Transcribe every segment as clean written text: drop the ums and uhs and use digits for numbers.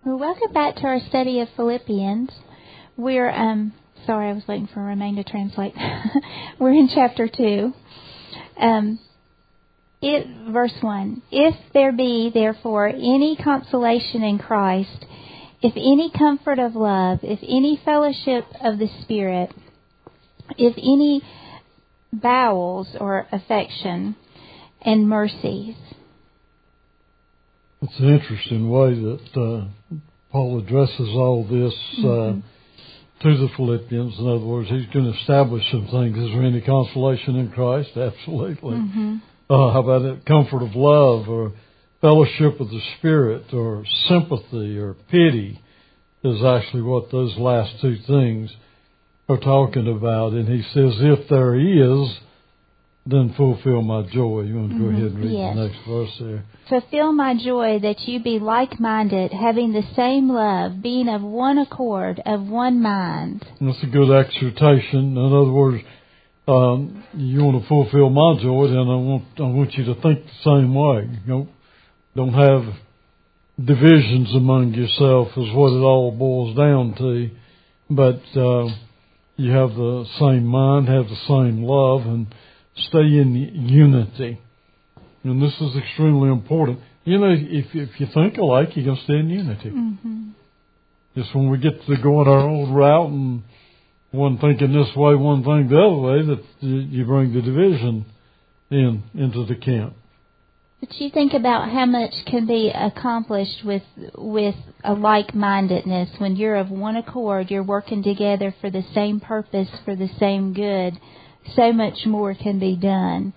Well, welcome back to our study of Philippians. We're, sorry, I was waiting for Romaine to translate. We're in chapter 2. Verse 1. If there be, therefore, any consolation in Christ, if any comfort of love, if any fellowship of the Spirit, if any bowels or affection and mercies. It's an interesting way that Paul addresses all this to the Philippians. In other words, he's going to establish some things. Is there any consolation in Christ? Absolutely. How about it? Comfort of love, or fellowship of the Spirit, or sympathy, or pity is actually what those last two things are talking about. And he says, if there is, then fulfill my joy. You want to go ahead and read the next verse there. Fulfill my joy that you be like-minded, having the same love, being of one accord, of one mind. That's a good exhortation. In other words, you want to fulfill my joy, then I want you to think the same way. Don't have divisions among yourself is what it all boils down to. But you have the same mind, have the same love, and stay in unity. And this is extremely important. If you think alike, you're going to stay in unity. Just when we get to going our own route and one thinking this way, one thing the other way, that you bring the division into the camp. But you think about how much can be accomplished with a like-mindedness. When you're of one accord, you're working together for the same purpose, for the same good. So much more can be done.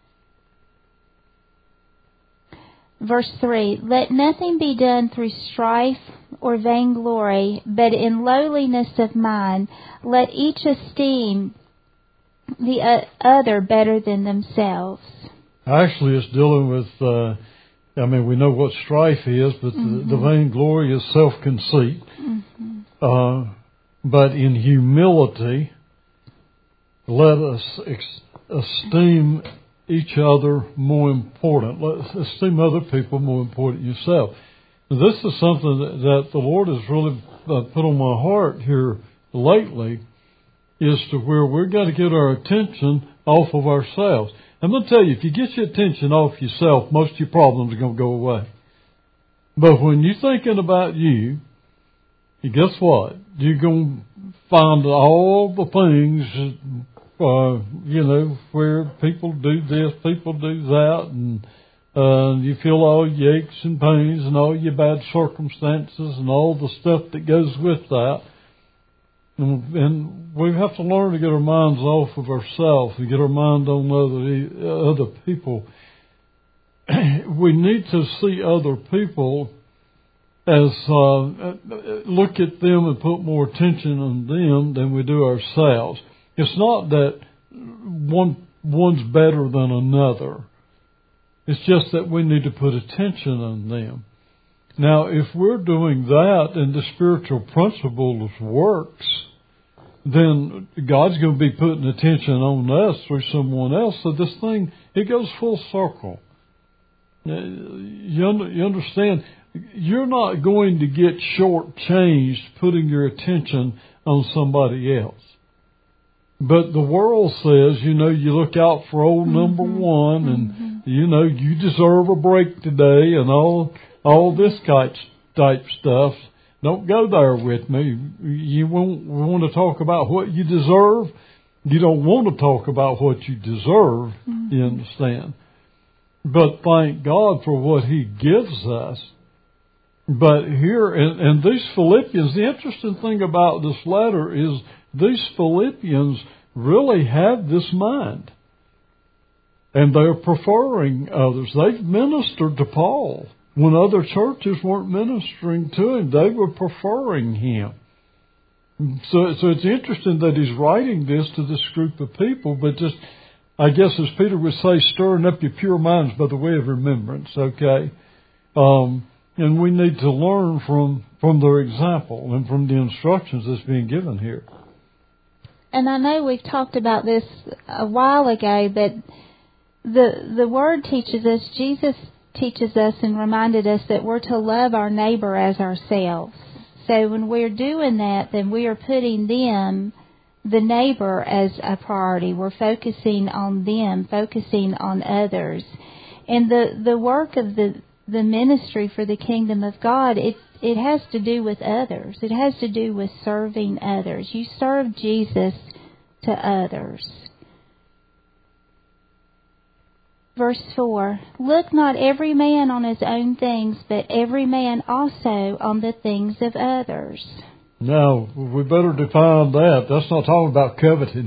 Verse 3, let nothing be done through strife or vainglory, but in lowliness of mind, let each esteem the other better than themselves. Actually, it's dealing with, we know what strife is, but the vainglory is self-conceit. But in humility, let us esteem each other more important. Let us esteem other people more important than yourself. And this is something that the Lord has really put on my heart here lately, is to where we've got to get our attention off of ourselves. I'm going to tell you, if you get your attention off yourself, most of your problems are going to go away. But when you're thinking about you, guess what? You're going to find all the things, where people do this, people do that, and you feel all your aches and pains and all your bad circumstances and all the stuff that goes with that. And we have to learn to get our minds off of ourselves and get our mind on other people. We need to see other people as look at them and put more attention on them than we do ourselves. It's not that one's better than another. It's just that we need to put attention on them. Now, if we're doing that and the spiritual principles works, then God's going to be putting attention on us through someone else. So this thing, it goes full circle. You understand? You're not going to get shortchanged putting your attention on somebody else. But the world says, you look out for old number one, and you deserve a break today, and all this type stuff. Don't go there with me. You want to talk about what you deserve. You don't want to talk about what you deserve. You understand? But thank God for what He gives us. But here, and these Philippians, the interesting thing about this letter is these Philippians really have this mind. And they're preferring others. They've ministered to Paul. When other churches weren't ministering to him, they were preferring him. So it's interesting that he's writing this to this group of people, but just, I guess as Peter would say, stirring up your pure minds by the way of remembrance, okay? And we need to learn from their example and from the instructions that's being given here. And I know we've talked about this a while ago, but the Word teaches us Jesus teaches us and reminded us that we're to love our neighbor as ourselves. So when we're doing that, then we are putting them, the neighbor, as a priority. We're focusing on them, focusing on others. And the work of the ministry for the kingdom of God, it has to do with others. It has to do with serving others. You serve Jesus to others. Verse 4, look not every man on his own things, but every man also on the things of others. Now, we better define that. That's not talking about coveting.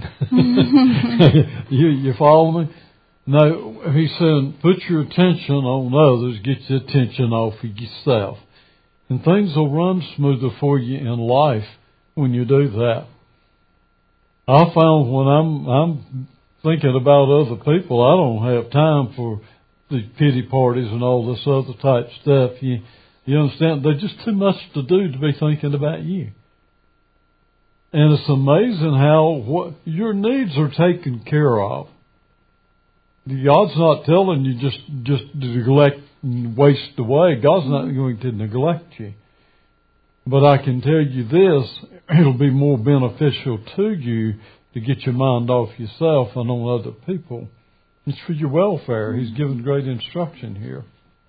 You follow me? No, he's saying put your attention on others, get your attention off of yourself. And things will run smoother for you in life when you do that. I found when I'm thinking about other people, I don't have time for the pity parties and all this other type stuff. You understand? There's just too much to do to be thinking about you. And it's amazing how your needs are taken care of. God's not telling you just neglect and waste away. God's not going to neglect you. But I can tell you this, it'll be more beneficial to you to get your mind off yourself and on other people. It's for your welfare. He's given great instruction here.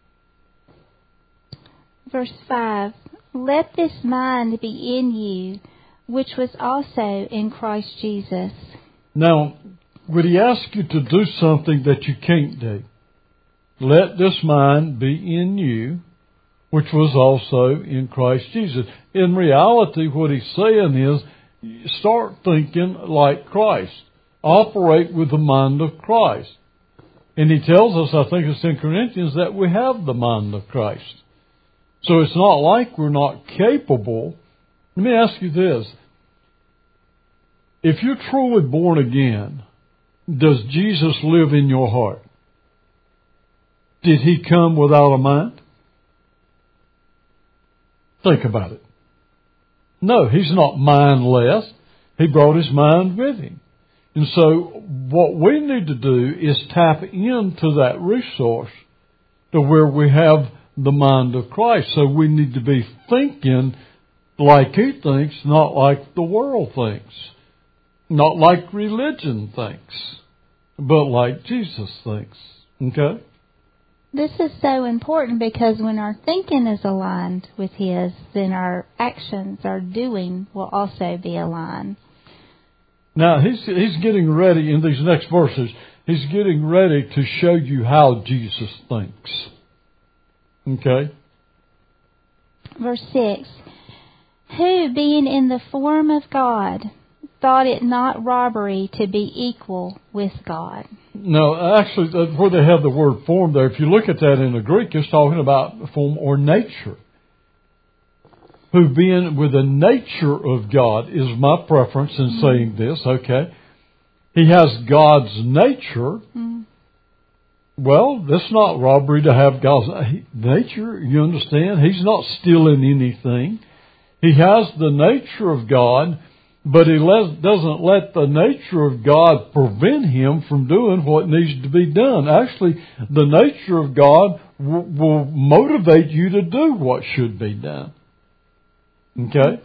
Verse 5, let this mind be in you, which was also in Christ Jesus. Now, would he ask you to do something that you can't do? Let this mind be in you, which was also in Christ Jesus. In reality, what he's saying is, start thinking like Christ. Operate with the mind of Christ. And he tells us, I think it's in Corinthians, that we have the mind of Christ. So it's not like we're not capable. Let me ask you this. If you're truly born again, does Jesus live in your heart? Did he come without a mind? Think about it. No, he's not mindless. He brought his mind with him. And so what we need to do is tap into that resource to where we have the mind of Christ. So we need to be thinking like he thinks, not like the world thinks. Not like religion thinks, but like Jesus thinks. Okay? This is so important because when our thinking is aligned with his, then our actions, our doing, will also be aligned. Now, he's getting ready in these next verses. He's getting ready to show you how Jesus thinks. Okay? Verse 6, who, being in the form of God, thought it not robbery to be equal with God. No, actually, where they have the word form there, if you look at that in the Greek, it's talking about form or nature. Who being with the nature of God is my preference in saying this, okay? He has God's nature. Well, that's not robbery to have God's nature, you understand? He's not stealing anything. He has the nature of God, but he doesn't let the nature of God prevent him from doing what needs to be done. Actually, the nature of God will motivate you to do what should be done. Okay?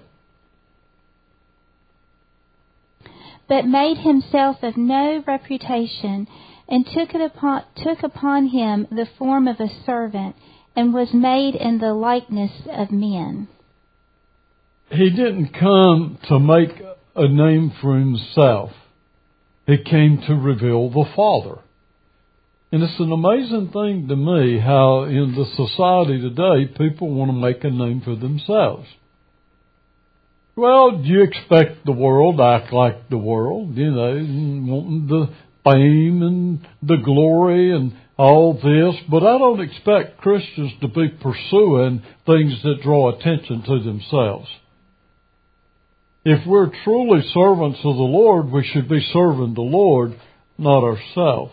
But made himself of no reputation, and took upon him the form of a servant, and was made in the likeness of men. He didn't come to make a name for himself. He came to reveal the Father. And it's an amazing thing to me how in the society today people want to make a name for themselves. Well, do you expect the world to act like the world? You know, wanting the fame and the glory and all this. But I don't expect Christians to be pursuing things that draw attention to themselves. If we're truly servants of the Lord, we should be serving the Lord, not ourselves.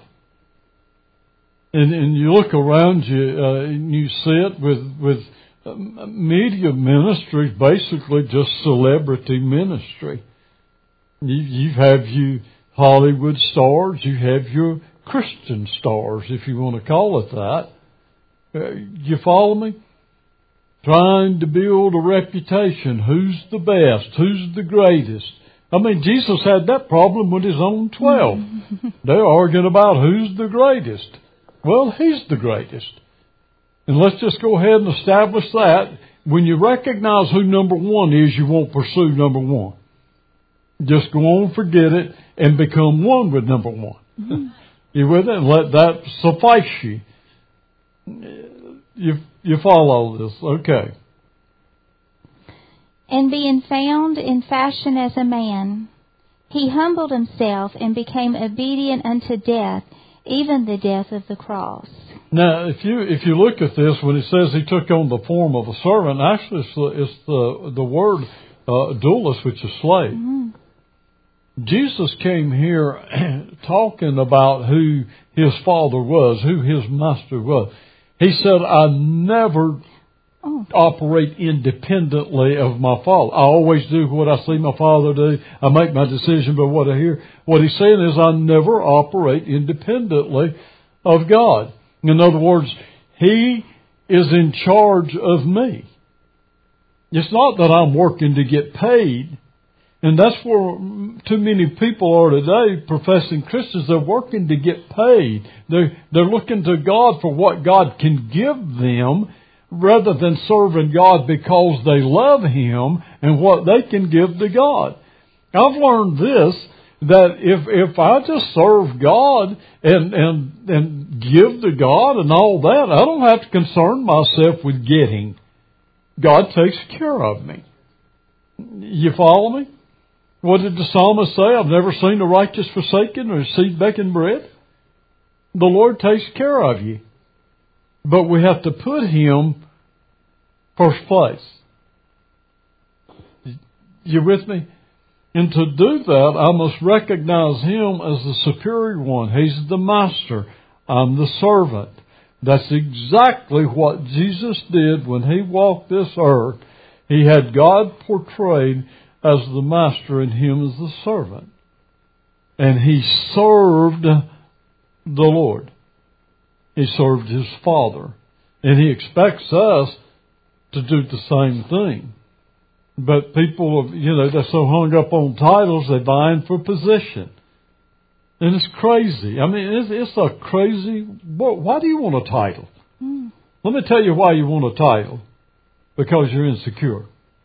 And you look around you, and you see it with media ministry, basically just celebrity ministry. You have your Hollywood stars, you have your Christian stars, if you want to call it that. You follow me? Trying to build a reputation. Who's the best? Who's the greatest? I mean, Jesus had that problem with His own 12. They're arguing about who's the greatest. Well, He's the greatest. And let's just go ahead and establish that. When you recognize who number one is, you won't pursue number one. Just go on, forget it, and become one with number one. Mm-hmm. You with it? And let that suffice you. You follow this. Okay. And being found in fashion as a man, He humbled Himself and became obedient unto death, even the death of the cross. Now, if you look at this, when it says He took on the form of a servant, actually it's the word doulos, which is slave. Mm-hmm. Jesus came here talking about who His Father was, who His Master was. He said, I never operate independently of my Father. I always do what I see my Father do. I make my decision by what I hear. What He's saying is I never operate independently of God. In other words, He is in charge of me. It's not that I'm working to get paid. And that's where too many people are today, professing Christians. They're working to get paid. They're looking to God for what God can give them rather than serving God because they love Him and what they can give to God. I've learned this, that if I just serve God and give to God and all that, I don't have to concern myself with getting. God takes care of me. You follow me? What did the psalmist say? I've never seen the righteous forsaken or seed begging bread. The Lord takes care of you. But we have to put Him first place. You with me? And to do that, I must recognize Him as the superior one. He's the master. I'm the servant. That's exactly what Jesus did when He walked this earth. He had God portrayed as the master and Him as the servant. And He served the Lord. He served His Father. And He expects us to do the same thing. But people, they're so hung up on titles, they're vying for position. And it's crazy. I mean, it's a crazy... Why do you want a title? Let me tell you why you want a title. Because you're insecure.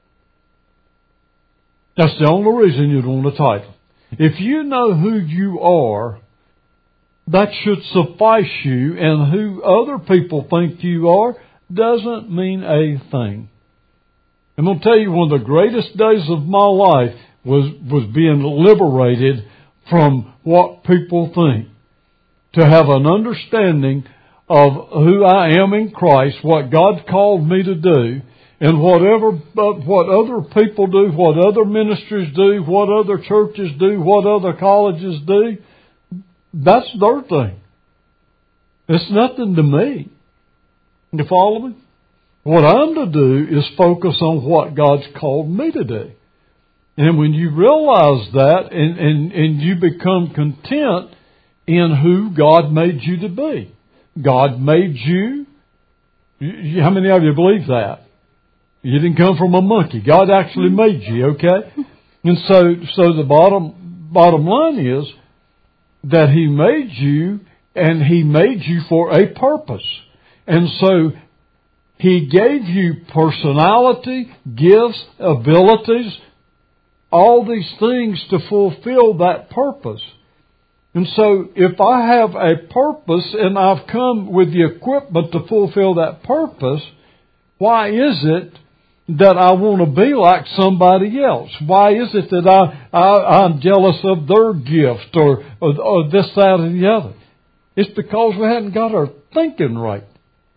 That's the only reason you'd want a title. If you know who you are, that should suffice you, and who other people think you are doesn't mean a thing. I'm going to tell you, one of the greatest days of my life was being liberated from what people think. To have an understanding of who I am in Christ, what God called me to do, and what other people do, what other ministries do, what other churches do, what other colleges do, that's their thing. It's nothing to me. You follow me? What I'm to do is focus on what God's called me to do. And when you realize that and you become content in who God made you to be. God made you. How many of you believe that? You didn't come from a monkey. God actually made you, okay? And so the bottom line is that He made you, and He made you for a purpose. And so He gave you personality, gifts, abilities, all these things to fulfill that purpose. And so if I have a purpose and I've come with the equipment to fulfill that purpose, why is it that I want to be like somebody else? Why is it that I'm jealous of their gift or this, that, and the other? It's because we haven't got our thinking right.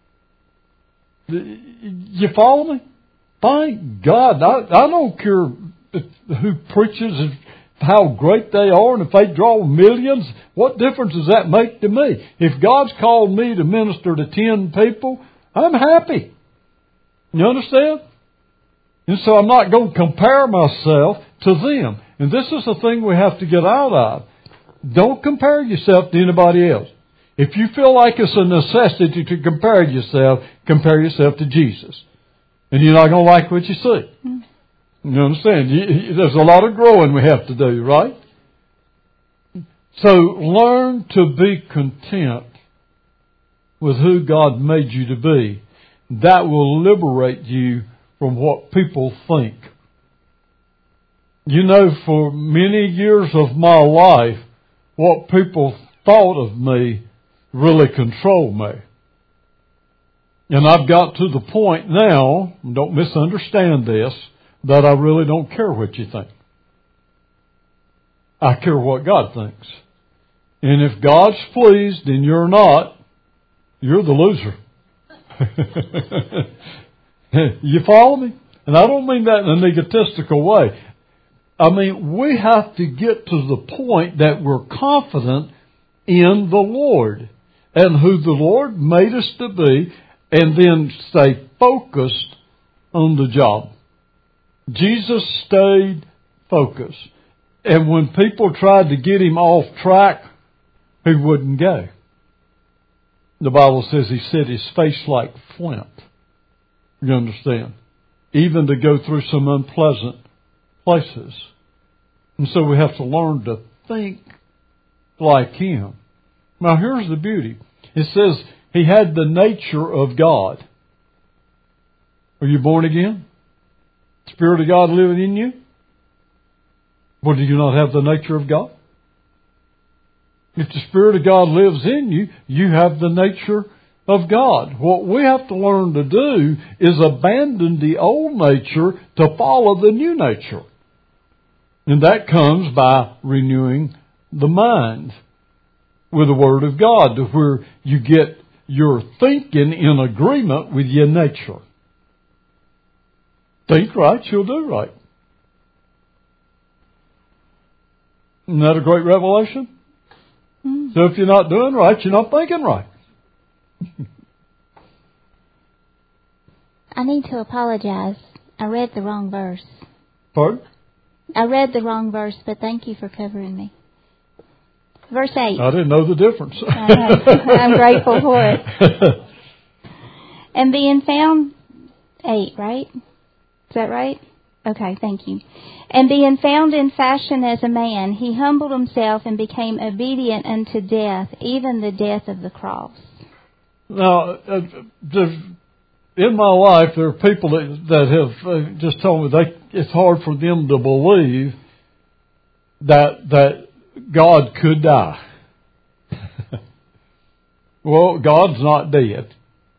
You follow me? Thank God. I don't care who preaches and how great they are, and if they draw millions, what difference does that make to me? If God's called me to minister to 10 people, I'm happy. You understand? And so I'm not going to compare myself to them. And this is the thing we have to get out of. Don't compare yourself to anybody else. If you feel like it's a necessity to compare yourself to Jesus. And you're not going to like what you see. You understand? There's a lot of growing we have to do, right? So learn to be content with who God made you to be. That will liberate you from what people think. You know, for many years of my life, what people thought of me really controlled me. And I've got to the point now, don't misunderstand this, that I really don't care what you think. I care what God thinks. And if God's pleased and you're not, you're the loser. You follow me? And I don't mean that in an egotistical way. I mean, we have to get to the point that we're confident in the Lord and who the Lord made us to be, and then stay focused on the job. Jesus stayed focused. And when people tried to get him off track, he wouldn't go. The Bible says he set his face like flint. You understand? Even to go through some unpleasant places. And so we have to learn to think like him. Now here's the beauty. It says he had the nature of God. Are you born again? Spirit of God living in you? Well, do you not have the nature of God? If the Spirit of God lives in you, you have the nature of God. What we have to learn to do is abandon the old nature to follow the new nature. And that comes by renewing the mind with the Word of God, to where you get your thinking in agreement with your nature. Think right, you'll do right. Isn't that a great revelation? Mm-hmm. So if you're not doing right, you're not thinking right. I need to apologize. I read the wrong verse. Pardon? I read the wrong verse, but thank you for covering me. Verse 8. I didn't know the difference. I'm grateful for it. And being found, 8, right? Is that right? Okay, thank you. And being found in fashion as a man, he humbled himself and became obedient unto death, even the death of the cross. Now, in my life, there are people that have just told me it's hard for them to believe that God could die. Well, God's not dead.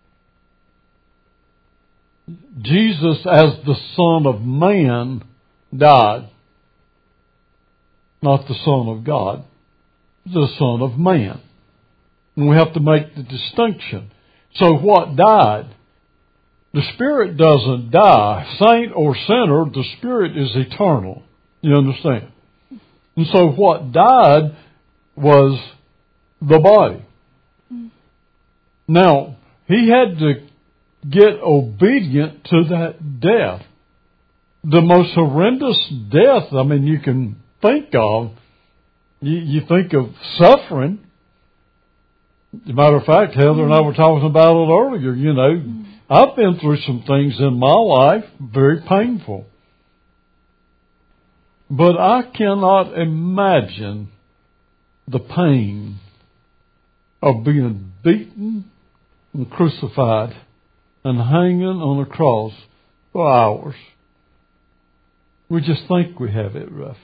Jesus, as the Son of Man, died. Not the Son of God, the Son of Man. And we have to make the distinction. So what died? The Spirit doesn't die. Saint or sinner, the Spirit is eternal. You understand? And so what died was the body. Now, he had to get obedient to that death. The most horrendous death, you can think of. You think of suffering. As a matter of fact, Heather and I were talking about it earlier. I've been through some things in my life, very painful. But I cannot imagine the pain of being beaten and crucified and hanging on a cross for hours. We just think we have it rough.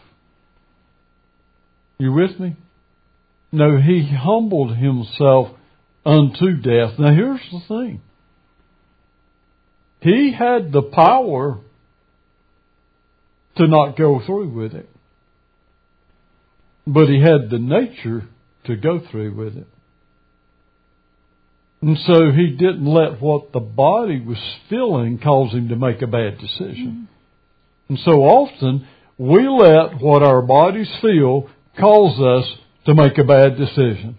You with me? No, he humbled himself unto death. Now here's the thing. He had the power to not go through with it. But he had the nature to go through with it. And so he didn't let what the body was feeling cause him to make a bad decision. And so often we let what our bodies feel cause us to make a bad decision.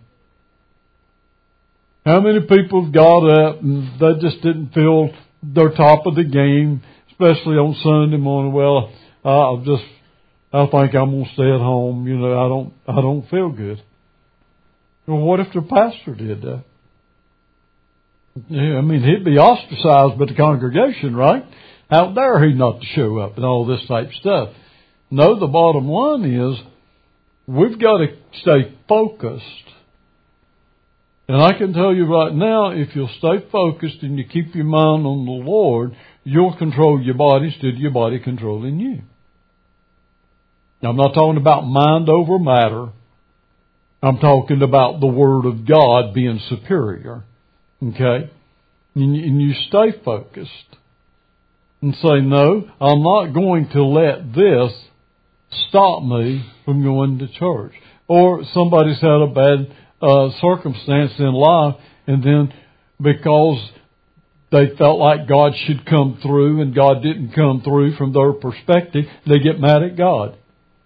How many people have got up and they just didn't feel their top of the game, especially on Sunday morning? Well, I think I'm going to stay at home. I don't feel good. Well, what if the pastor did that? Yeah, I mean, he'd be ostracized by the congregation, right? How dare he not to show up and all this type of stuff? No, the bottom line is we've got to stay focused. And I can tell you right now, if you'll stay focused and you keep your mind on the Lord, you'll control your body instead of your body controlling you. Now, I'm not talking about mind over matter. I'm talking about the Word of God being superior. Okay? And you stay focused and say, no, I'm not going to let this stop me from going to church. Or somebody's had a bad circumstance in life, and then because they felt like God should come through and God didn't come through from their perspective, they get mad at God.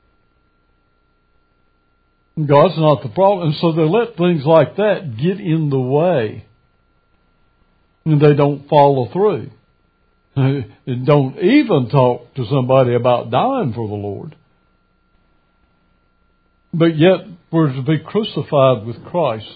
God's not the problem. And so they let things like that get in the way. And they don't follow through. They don't even talk to somebody about dying for the Lord. But yet we're to be crucified with Christ.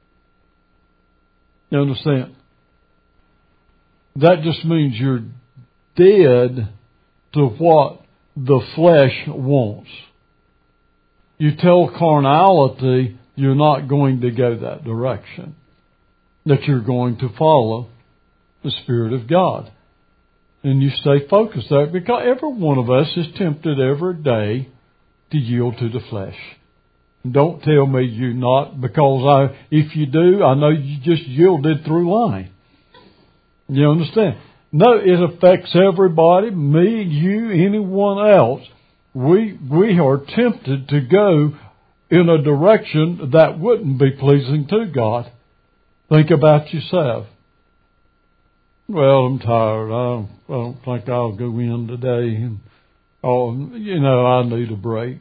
You understand? That just means you're dead to what the flesh wants. You tell carnality you're not going to go that direction. That you're going to follow the Spirit of God. And you stay focused there, because every one of us is tempted every day to yield to the flesh. Don't tell me you're not, because if you do, I know you just yielded through lying. You understand? No, it affects everybody, me, you, anyone else. We are tempted to go in a direction that wouldn't be pleasing to God. Think about yourself. Well, I'm tired. I don't think I'll go in today. And, I need a break.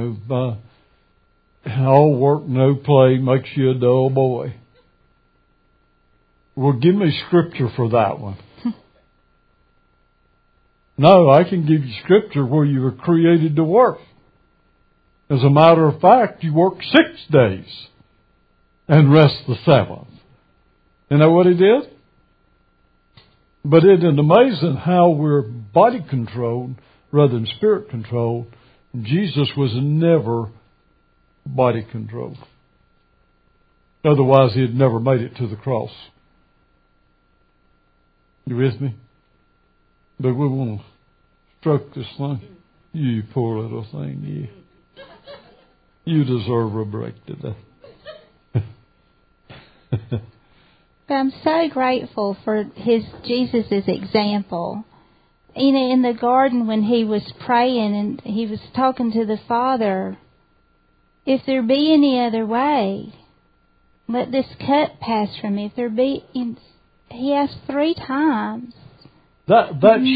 All work, no play makes you a dull boy. Well, give me scripture for that one. No, I can give you scripture where you were created to work. As a matter of fact, you work 6 days and rest the 7th. You know what he did? But isn't amazing how we're body controlled rather than spirit controlled? Jesus was never body controlled. Otherwise, he had never made it to the cross. You with me? But we want to stroke this thing. You poor little thing, you deserve a break today. But I'm so grateful for Jesus' example. In the garden when he was praying and he was talking to the Father, if there be any other way, let this cup pass from me. If there be, he asked 3 times. That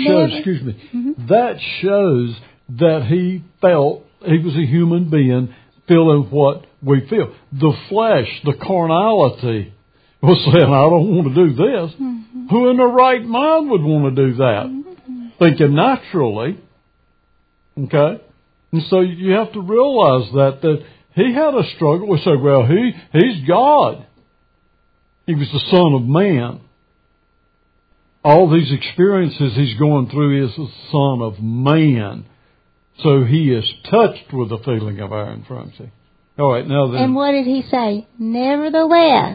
shows that he felt he was a human being feeling what we feel. The flesh, the carnality, was saying, I don't want to do this. Mm-hmm. Who in their right mind would want to do that? Mm-hmm. Thinking naturally. Okay? And so you have to realize that he had a struggle. We say, well, he's God. He was the Son of Man. All these experiences he's going through is the Son of Man. So he is touched with the feeling of our infirmity. All right, now then. And what did he say? Nevertheless.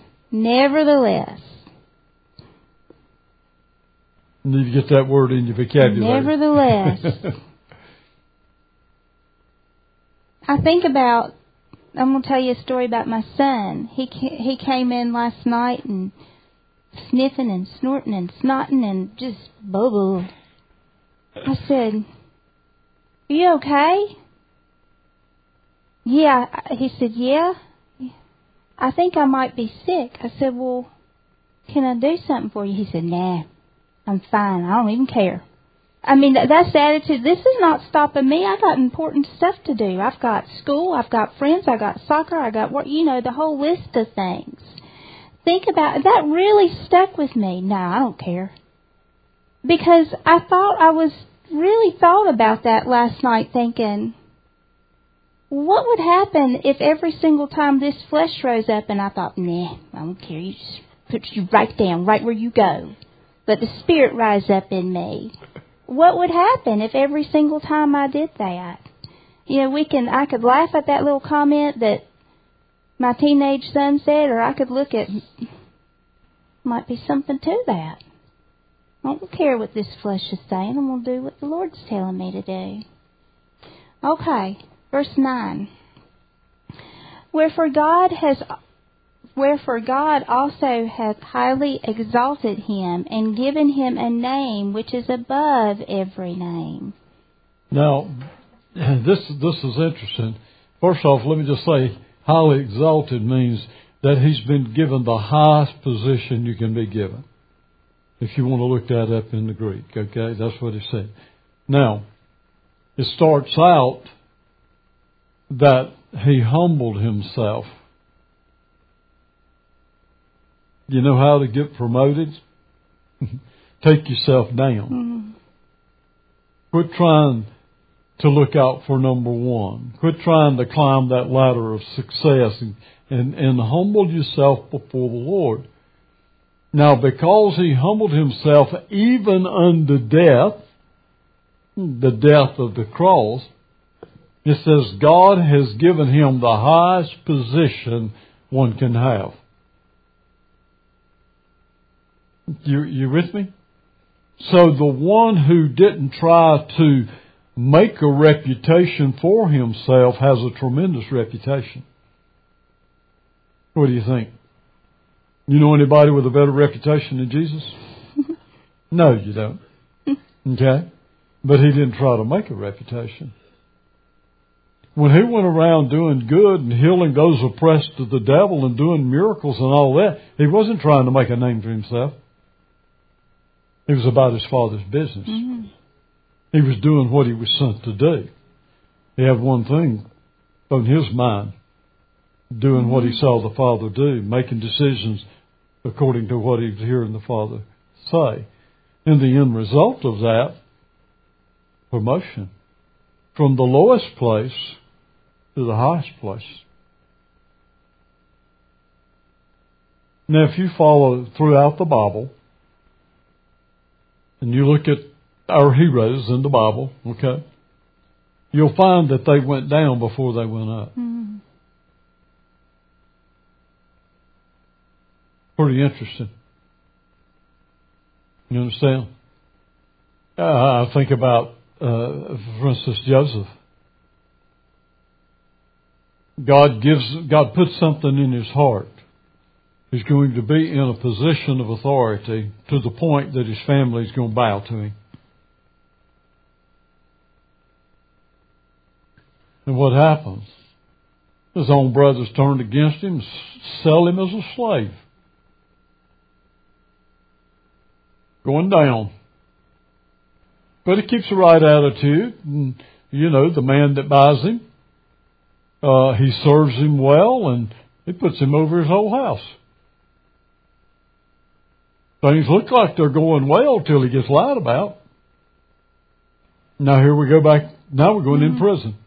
You need to get that word in your vocabulary. Nevertheless. I think about, I'm going to tell you a story about my son. He came in last night and sniffing and snorting and snotting and just boo-boo. I said, are you okay? Yeah. He said, yeah. I think I might be sick. I said, well, can I do something for you? He said, nah, I'm fine. I don't even care. I mean, that's the attitude. This is not stopping me. I got important stuff to do. I've got school. I've got friends. I got soccer. I got work. The whole list of things. Think about it. That really stuck with me. No, I don't care. Because I really thought about that last night thinking, what would happen if every single time this flesh rose up and I thought, nah, I don't care, you just put you right down, right where you go. Let the Spirit rise up in me. What would happen if every single time I did that? You know, I could laugh at that little comment that my teenage son said, or I could look at, might be something to that. I don't care what this flesh is saying. I'm going to do what the Lord's telling me to do. Okay, verse 9. Wherefore God also hath highly exalted him, and given him a name which is above every name. Now, this is interesting. First off, let me just say, highly exalted means that he's been given the highest position you can be given. If you want to look that up in the Greek, okay? That's what it said. Now, it starts out that he humbled himself. You know how to get promoted? Take yourself down. Mm-hmm. Quit trying to look out for number one. Quit trying to climb that ladder of success and humble yourself before the Lord. Now, because he humbled himself even unto death, the death of the cross, it says God has given him the highest position one can have. You with me? So the one who didn't try to make a reputation for himself has a tremendous reputation. What do you think? You know anybody with a better reputation than Jesus? No, you don't. Okay? But he didn't try to make a reputation. When he went around doing good and healing those oppressed of the devil and doing miracles and all that, he wasn't trying to make a name for himself. It was about his Father's business. Mm-hmm. He was doing what he was sent to do. He had one thing on his mind, doing what he saw the Father do, making decisions according to what he was hearing the Father say. And the end result of that, promotion. From the lowest place to the highest place. Now, if you follow throughout the Bible, and you look at our heroes in the Bible, okay, you'll find that they went down before they went up. Mm-hmm. Pretty interesting. You understand? I think about, for instance, Joseph. God puts something in his heart. He's going to be in a position of authority to the point that his family is going to bow to him. And what happens? His own brothers turned against him, sell him as a slave. Going down. But he keeps the right attitude. And, you know, the man that buys him, he serves him well, and he puts him over his whole house. Things look like they're going well till he gets lied about. Now here we go back. Now we're going in prison.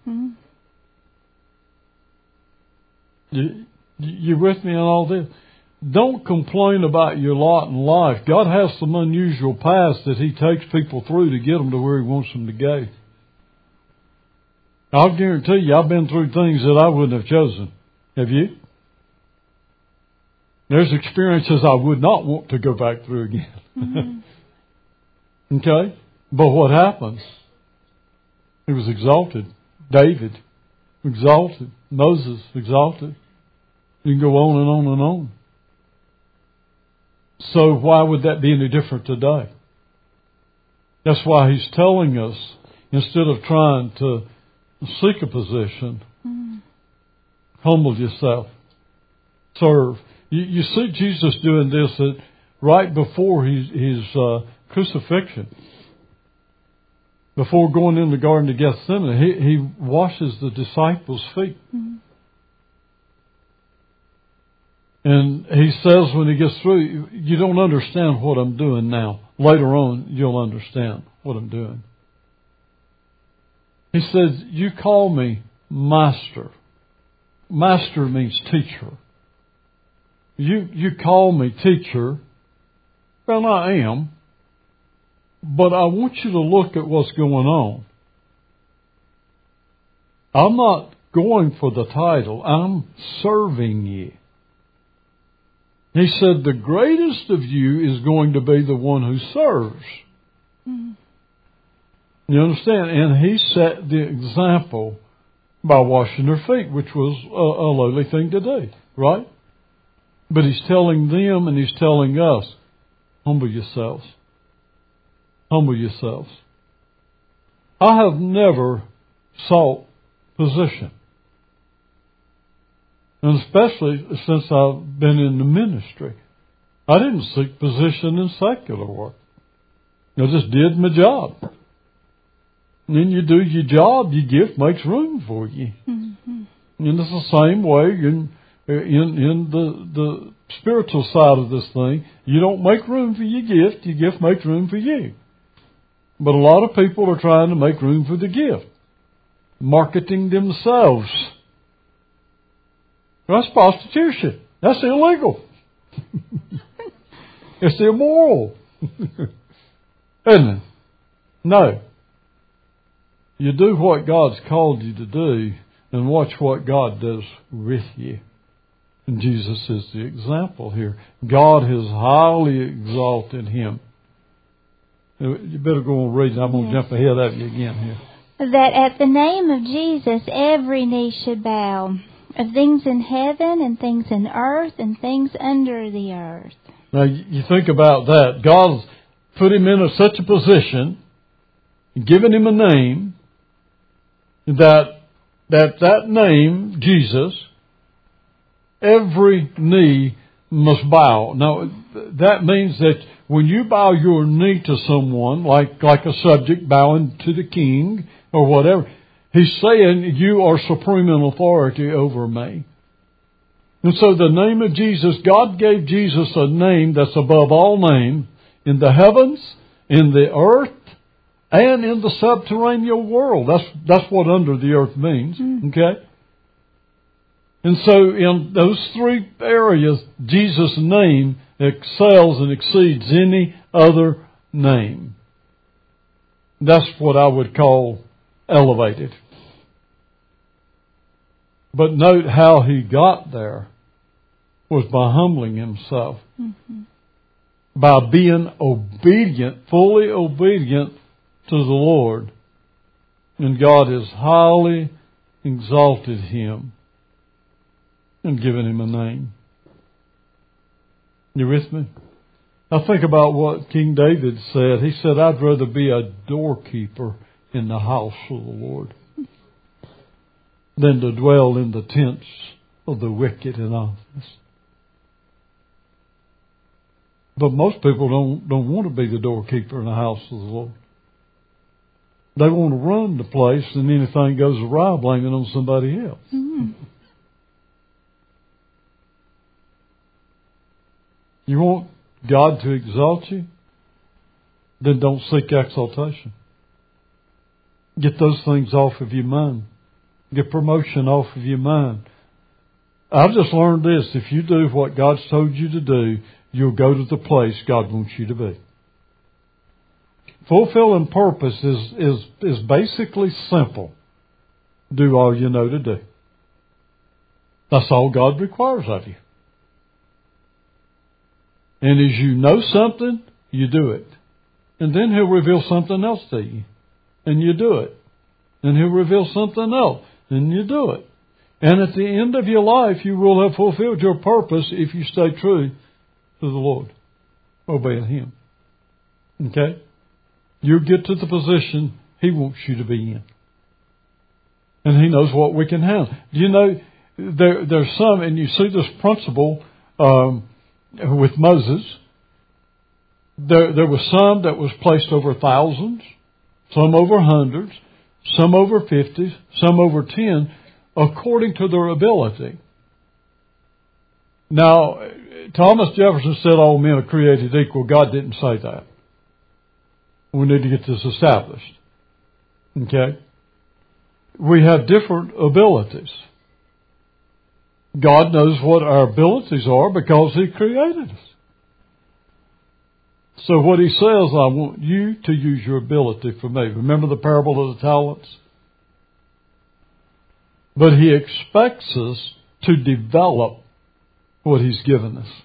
Mm-hmm. You with me on all this? Don't complain about your lot in life. God has some unusual paths that he takes people through to get them to where he wants them to go. I'll guarantee you, I've been through things that I wouldn't have chosen. Have you? There's experiences I would not want to go back through again. Mm-hmm. Okay? But what happens? He was exalted. David, exalted. Moses, exalted. You can go on and on and on. So why would that be any different today? That's why he's telling us, instead of trying to seek a position, humble yourself. Serve. You see Jesus doing this right before his crucifixion. Before going in the Garden of Gethsemane, he washes the disciples' feet. Mm-hmm. And he says when he gets through, you don't understand what I'm doing now. Later on, you'll understand what I'm doing. He says, you call me master. Master means teacher. You call me teacher. Well, I am. But I want you to look at what's going on. I'm not going for the title. I'm serving you. He said the greatest of you is going to be the one who serves. Mm. You understand? And he set the example by washing their feet, which was a lowly thing to do, right? But he's telling them and he's telling us, humble yourselves. Humble yourselves. I have never sought position. And especially since I've been in the ministry. I didn't seek position in secular work. I just did my job. And then you do your job, your gift makes room for you. Mm-hmm. And it's the same way in the spiritual side of this thing. You don't make room for your gift makes room for you. But a lot of people are trying to make room for the gift. Marketing themselves. That's prostitution. That's illegal. It's immoral. Isn't it? No. You do what God's called you to do and watch what God does with you. And Jesus is the example here. God has highly exalted him. You better go and read. I'm going to jump ahead of you again here. That at the name of Jesus every knee should bow, of things in heaven and things in earth and things under the earth. Now you think about that. God's put him in such a position, given him a name, that name, Jesus, every knee must bow. Now that means that when you bow your knee to someone, like a subject bowing to the king or whatever, he's saying, you are supreme in authority over me. And so the name of Jesus, God gave Jesus a name that's above all names in the heavens, in the earth, and in the subterranean world. That's what under the earth means. Okay? And so in those three areas, Jesus' name excels and exceeds any other name. That's what I would call elevated. But note how he got there was by humbling himself. Mm-hmm. By being obedient, fully obedient to the Lord. And God has highly exalted him and given him a name. You with me? Now think about what King David said. He said, I'd rather be a doorkeeper in the house of the Lord than to dwell in the tents of the wicked in office. But most people don't want to be the doorkeeper in the house of the Lord. They want to run the place, and anything goes awry, blame it on somebody else. Mm-hmm. You want God to exalt you? Then don't seek exaltation. Get those things off of your mind. Get promotion off of your mind. I've just learned this. If you do what God's told you to do, you'll go to the place God wants you to be. Fulfilling purpose is basically simple. Do all you know to do. That's all God requires of you. And as you know something, you do it. And then He'll reveal something else to you. And you do it. And He'll reveal something else. And you do it. And at the end of your life, you will have fulfilled your purpose if you stay true to the Lord. Obeying Him. Okay? You'll get to the position He wants you to be in. And He knows what we can handle. Do you know, there's some, and you see this principle with Moses. There was some that was placed over thousands, some over hundreds, some over 50s, some over 10, according to their ability. Now, Thomas Jefferson said all men are created equal. God didn't say that. We need to get this established. Okay? we have different abilities. God knows what our abilities are because He created us. So what He says, I want you to use your ability for me. Remember the parable of the talents? But He expects us to develop what He's given us.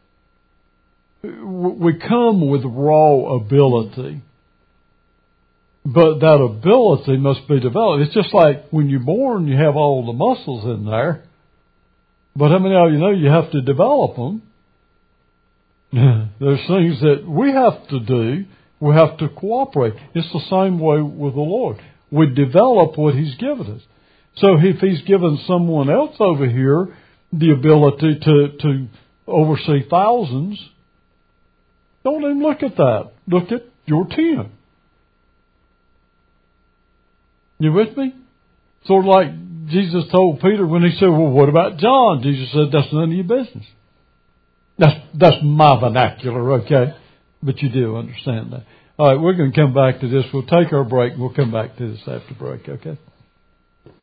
We come with raw ability, but that ability must be developed. It's just like when you're born, you have all the muscles in there, but how many of you know you have to develop them? There's things that we have to do. We have to cooperate. It's the same way with the Lord. We develop what He's given us. So if He's given someone else over here the ability to oversee thousands, don't even look at that. Look at your 10. You with me? Sort of like Jesus told Peter when He said, well, what about John? Jesus said, that's none of your business. That's my vernacular, okay? But you do understand that. All right, we're going to come back to this. We'll take our break and we'll come back to this after break, okay?